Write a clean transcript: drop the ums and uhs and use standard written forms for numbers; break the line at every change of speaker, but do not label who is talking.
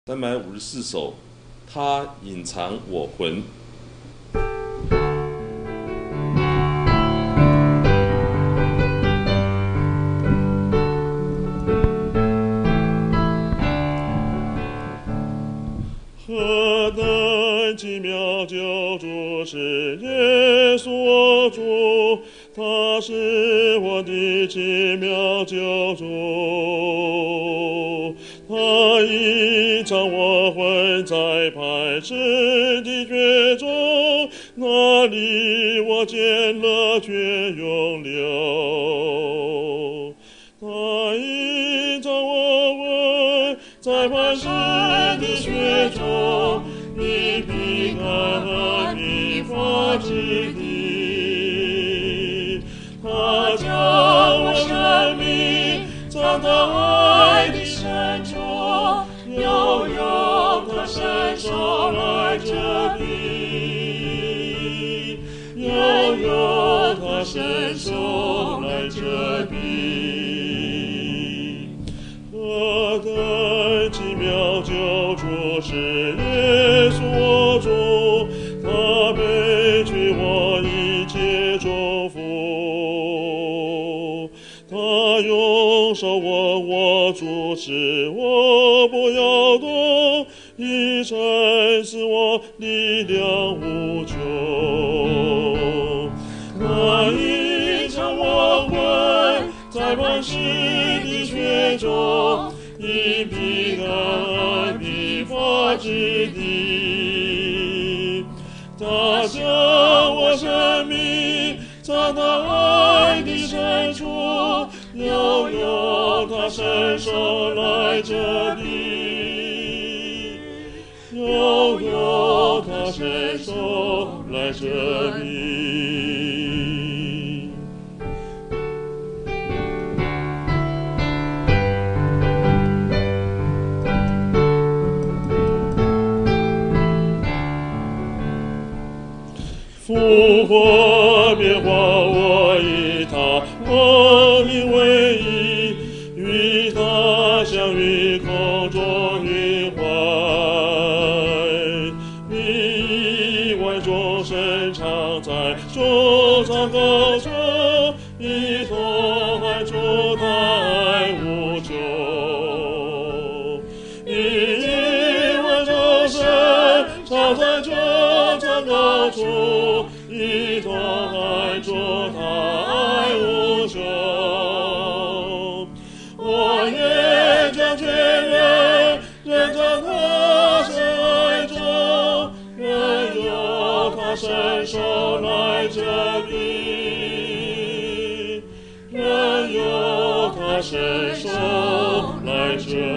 354首，他隐藏我魂。
何等奇妙救主是耶稣我主，他是我的奇妙救主。他隐藏我魂在磐石的穴中，那里我见了却永留。他隐藏我魂在磐石的穴中，以平安和平发之地。他将我生命藏到爱的深处，又用他伸手来遮蔽，又用他伸手来遮蔽。何等奇妙救主是耶稣我主，他背去我一切重负，他用手握我主持我不摇动，一生使我力量无穷。他隐藏我魂在磐石的穴中，以平安平发之地。他将我生命藏到爱的深处，又用他伸手来遮蔽，又用他伸手来遮蔽。复活变化我以他光明为衣，与他相遇空中云怀。你万众生常在穹苍高处，一同喊出他爱无穷。你万众生常在穹苍高处，一同喊出他爱无穷。我也将全人认在他深爱中，任由他伸手来遮蔽，任由他伸手来遮